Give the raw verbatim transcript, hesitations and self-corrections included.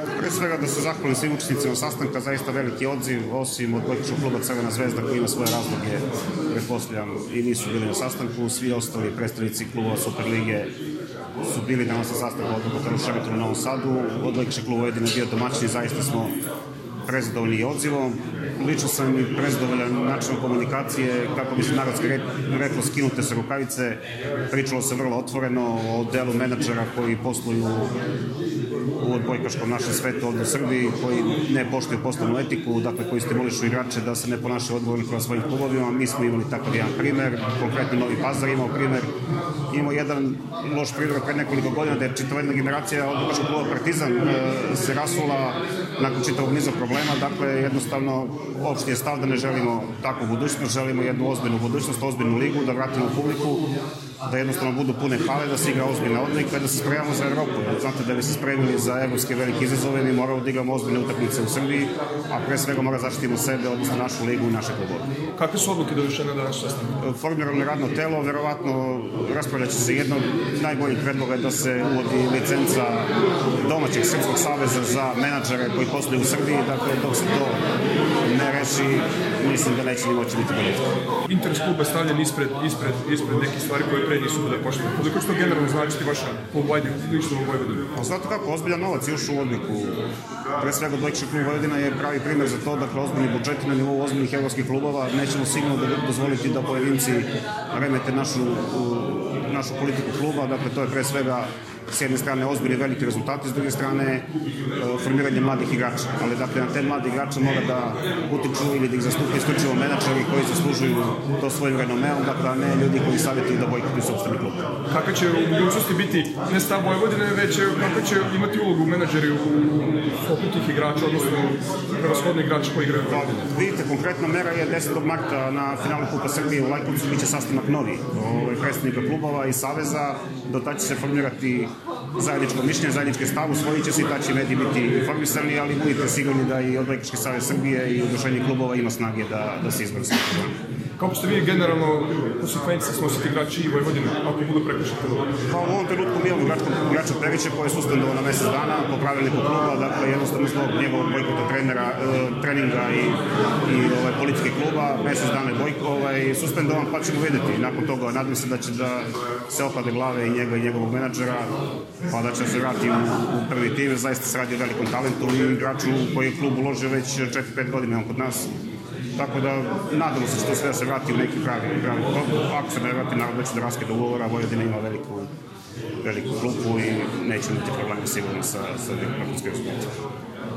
Pre svega da se zahvalim svim učesnicima sastanka, zaista veliki odziv, osim odbojkaškog kluba Crvena zvezda koji ima svoje razloge, pretpostavljam, i nisu bili na sastanku, svi ostali predstavnici klubova Superlige su bili danas na sastanku od hotelu Šereton u Novom Sadu. Odbojkaški klub Vojvodina bio domaćin, zaista smo prezadovoljni odzivom. Lično sam i prezadovoljan načinom komunikacije, kako bi se narodski reklo, skinute sa rukavice. Pričalo se vrlo otvoreno o delu menadžera koji posluju u odbojkaškom našem svetu ovde u Srbiji, koji ne poštuju poslovnu etiku, dakle koji stimulišu igrače da se ne ponašaju odgovorno prema svojim klubovima. Mi smo imali takav jedan primer, konkretno Novi Pazar imao primer. Imao jedan loš primer pre nekoliko godina da je čitava jedna generacija odbojkaškog kluba Partizan se rasula nakon čitavog niza problema. Dakle, jednostavno, opšti je stav da ne želimo takvu budućnost, želimo jednu ozbiljnu budućnost, ozbiljnu ligu, da vratimo publiku, da jednostavno budu pune hale, da se igra ozbiljna odlika i da se spremamo za Evropu. Znate, da bi se spremili za evropske velike izazove, mi moramo da igramo ozbiljne utakmice u Srbiji, a pre svega mora zaštitimo sebe, odnosno našu ligu i naše klubove. Kakve su odluke donošene danas sastanku? Formirano je radno telo, verovatno raspravljaće se jedno od najboljih predloga da se uvodi licenca domaćeg Srpskog saveza za menadžere koji posluju u Srbiji, dakle dok se to ne reši, mislim da neće ni moći biti boljitka. Interes kluba stavljen ispred, ispred, ispred nekih stvari koje pre nisu bile poštene. Koliko što generalno značiti vaša klub Vojvodina, lično u Vojvodini? Pa znate kako, ozbiljan novac je ušao u odliku. Pre svega odbojkaški klub Vojvodina je pravi primer za to, dakle ozbiljni budžeti na nivou ozbiljnih evropskih klubova. Nećemo sigurno dozvoliti da pojedinci remete našu, našu politiku kluba, dakle to je pre svega s jedne strane ozbiljni veliki rezultati, s druge strane formiranje mladih igrača. Ali dakle na te mlade igrače mora da utiču ili da ih zastupi isključivo menadžeri koji zaslužuju to svojim renomeom, dakle a ne ljudi koji savjetuju da bojkotuju sopstveni klub. Kako će u budućnosti biti ne stav Vojvodine, već kako će imati ulogu menadžeri u foku tih igrača, odnosno prevashodni igrači koji igraju u Vojvodine? Vidite, konkretna mera je desetog marta na finalu Kupa Srbije u Lajkovcu biće sastanak novi predstavnika klubova i saveza, do tada će se formirati zajedničko mišljenje, zajedničke stav, usvojit će se i tada će mediji biti informisani, ali budite sigurni da i Odbojkaški savez Srbije i udruženje klubova ima snage da, da se izbori sa klubom. Kako ste vi generalno konsekvencije snositi igrači i Vojvodine ako budu prekršeni? Pa u ovom trenutku mi imamo igrača Perića koji je suspendovan na mesec dana po pravilniku kluba, dakle jednostavno zbog njegovog bojkota trenera, treninga i, i ovaj, politike kluba, mesec dana je bojko, ovaj, suspendovan, pa ćemo vidjeti. Nakon toga nadam se da će da se ohlade glave i njega i njegovog menadžera, pa da će se vrati u, u prvi tim. Zaista se radi o velikom talentu i igraču koji je klub uložio već četiri pet godina kod nas. Tako da, nadamo se što to sve da se vrati u neki pravi, pravi klub. Ako se ne vrati, narod već da raskida ugovora, Vojvodina ima veliku, veliku klupu i neće imati problema sigurno sa, sa vrhunskim rezultatima.